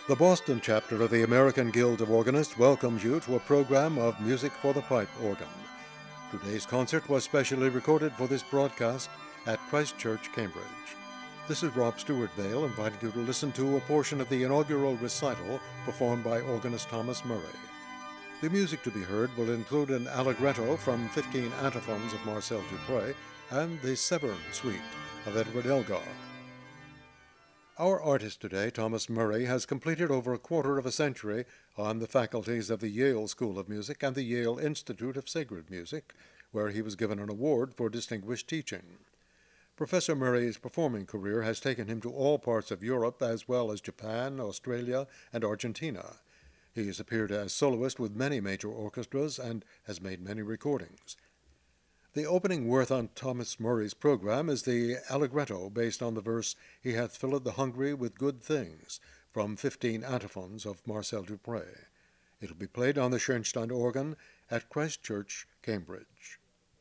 The Boston chapter of the American Guild of Organists welcomes you to a program of music for the pipe organ. Today's concert was specially recorded for this broadcast at Christ Church, Cambridge. This is Rob Stewart Vale inviting you to listen to a portion of the inaugural recital performed by organist Thomas Murray. The music to be heard will include an allegretto from 15 antiphons of Marcel Dupré and the Severn Suite of Edward Elgar. Our artist today, Thomas Murray, has completed over a quarter of a century on the faculties of the Yale School of Music and the Yale Institute of Sacred Music, where he was given an award for distinguished teaching. Professor Murray's performing career has taken him to all parts of Europe as well as Japan, Australia, and Argentina. He has appeared as soloist with many major orchestras and has made many recordings. The opening worth on Thomas Murray's program is the allegretto based on the verse, "He hath filled the hungry with good things," from 15 antiphons of Marcel Dupré. It will be played on the Schoenstein organ at Christ Church, Cambridge.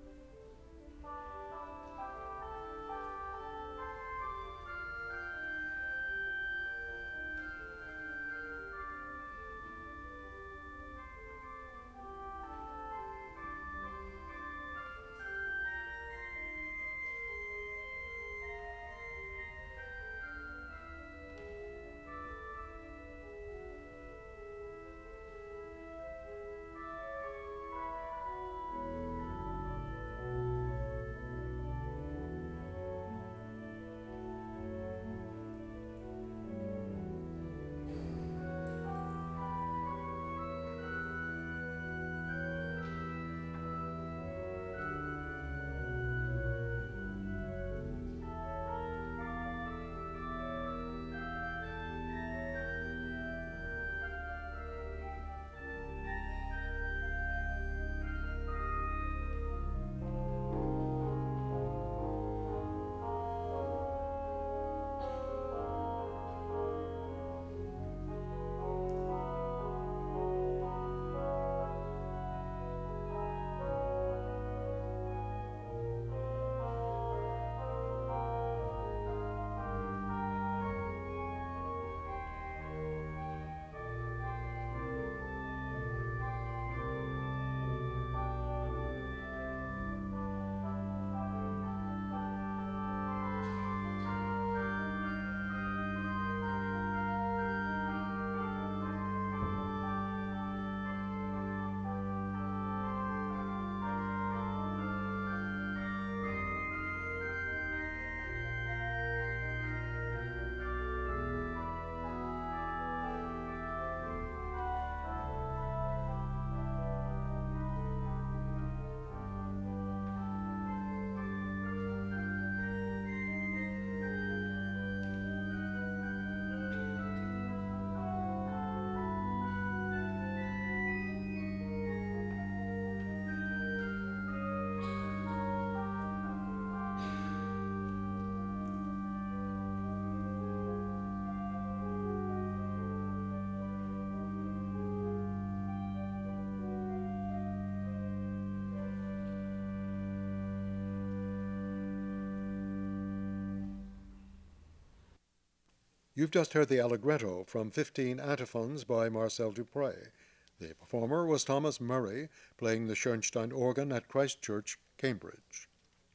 You've just heard the allegretto from 15 antiphons by Marcel Dupré. The performer was Thomas Murray, playing the Schoenstein organ at Christ Church, Cambridge.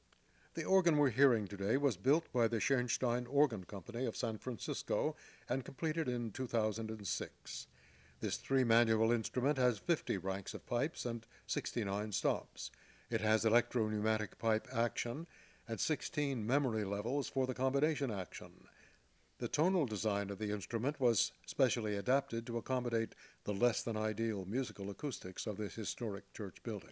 The organ we're hearing today was built by the Schoenstein Organ Company of San Francisco and completed in 2006. This three-manual instrument has 50 ranks of pipes and 69 stops. It has electro-pneumatic pipe action and 16 memory levels for the combination action. The tonal design of the instrument was specially adapted to accommodate the less-than-ideal musical acoustics of this historic church building.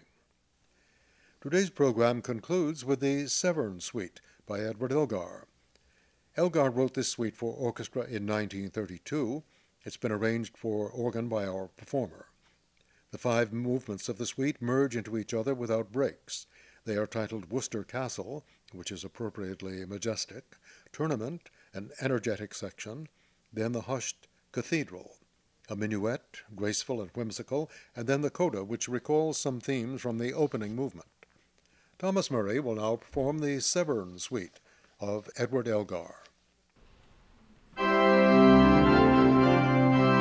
Today's program concludes with the Severn Suite by Edward Elgar. Elgar wrote this suite for orchestra in 1932. It's been arranged for organ by our performer. The 5 movements of the suite merge into each other without breaks. They are titled Worcester Castle, which is appropriately majestic, Tournament, an energetic section, then the hushed Cathedral, a minuet, graceful and whimsical, and then the coda, which recalls some themes from the opening movement. Thomas Murray will now perform the Severn Suite of Edward Elgar.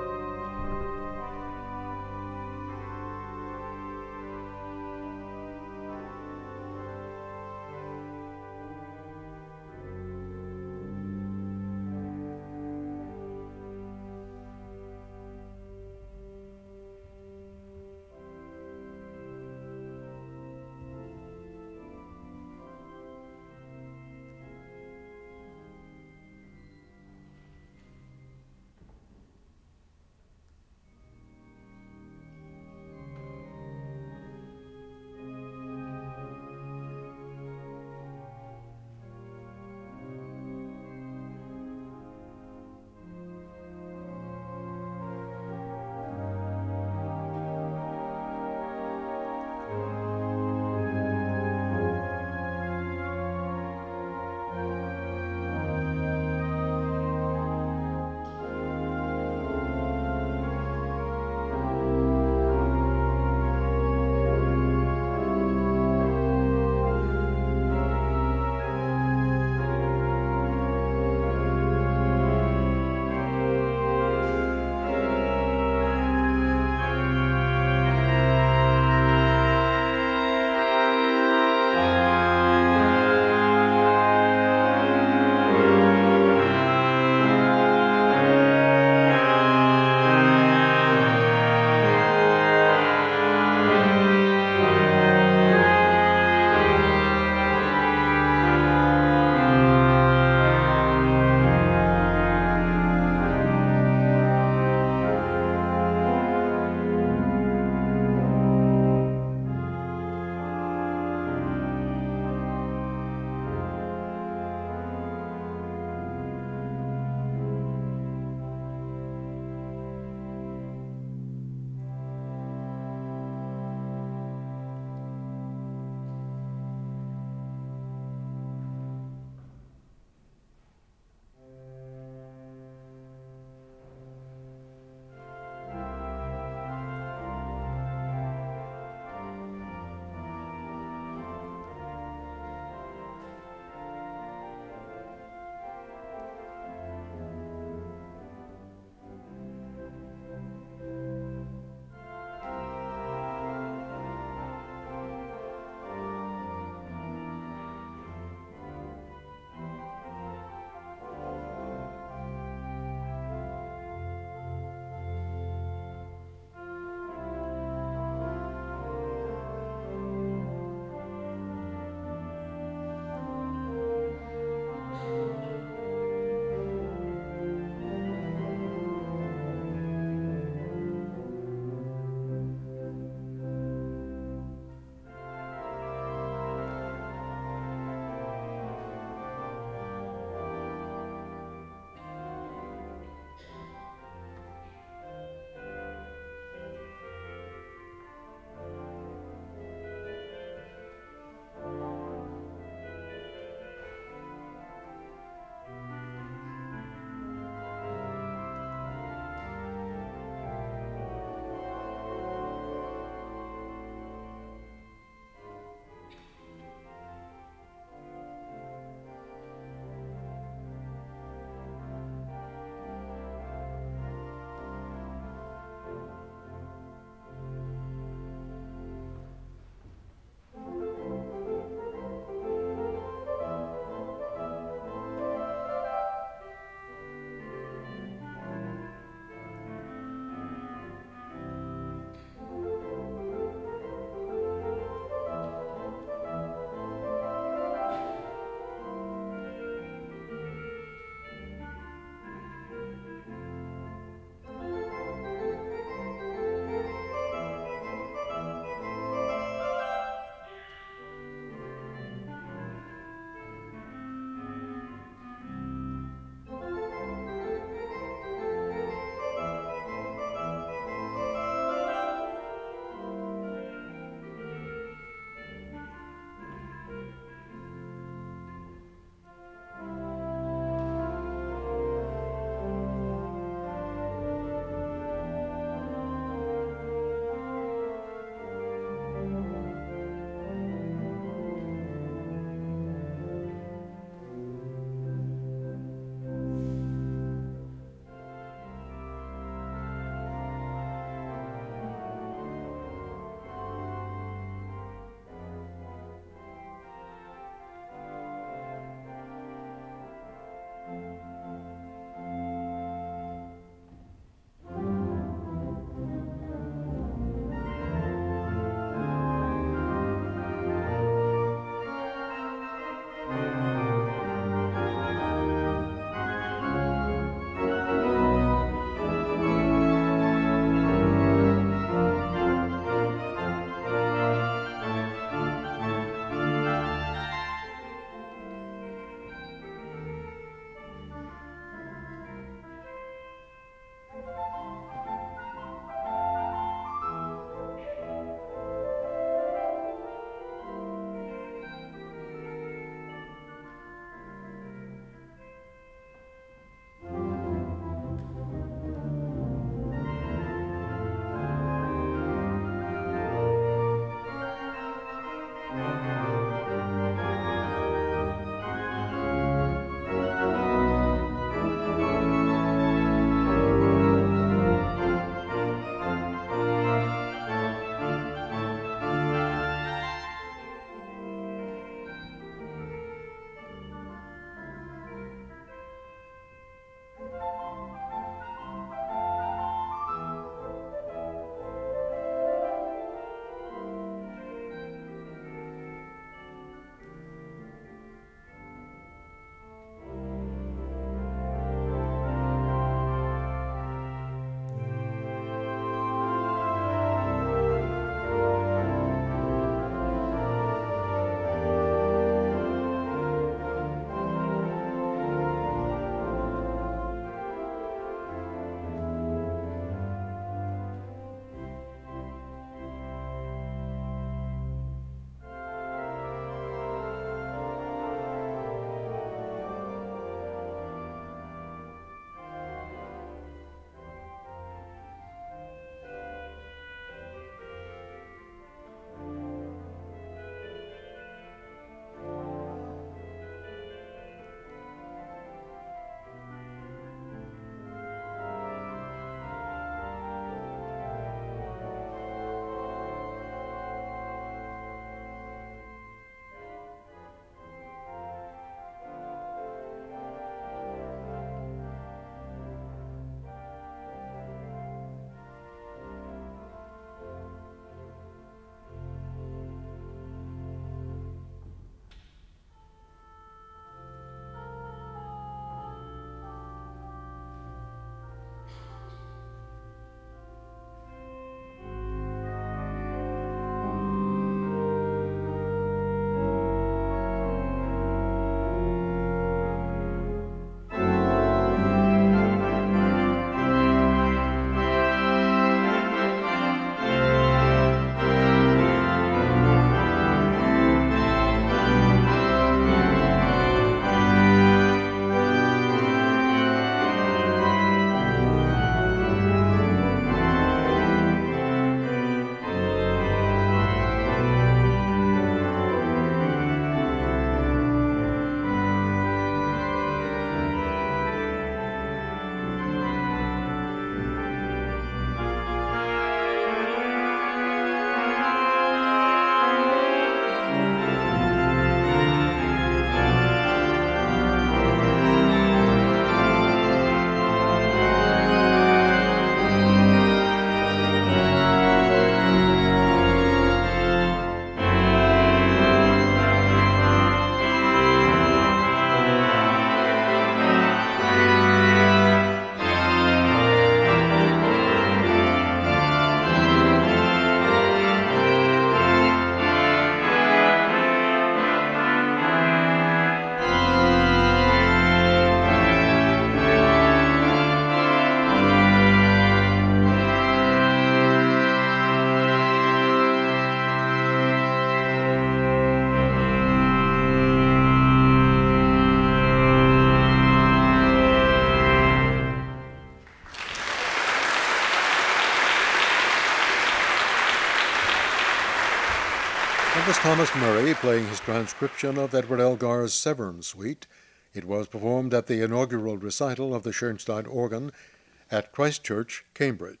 Thomas Murray playing his transcription of Edward Elgar's Severn Suite. It was performed at the inaugural recital of the Schoenstein organ at Christ Church, Cambridge.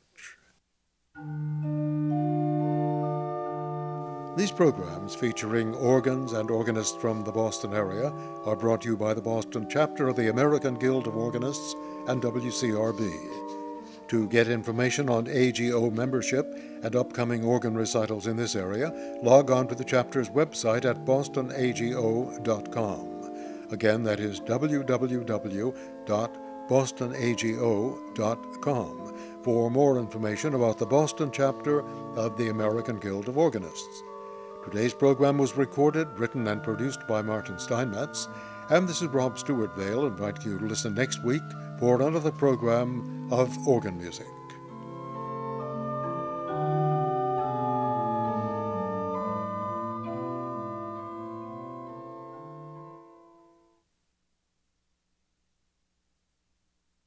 These programs, featuring organs and organists from the Boston area, are brought to you by the Boston chapter of the American Guild of Organists and WCRB. To get information on AGO membership and upcoming organ recitals in this area, log on to the chapter's website at bostonago.com. Again, that is www.bostonago.com for more information about the Boston chapter of the American Guild of Organists. Today's program was recorded, written, and produced by Martin Steinmetz, and this is Rob Stewart Vale inviting you to listen next week for another program of organ music.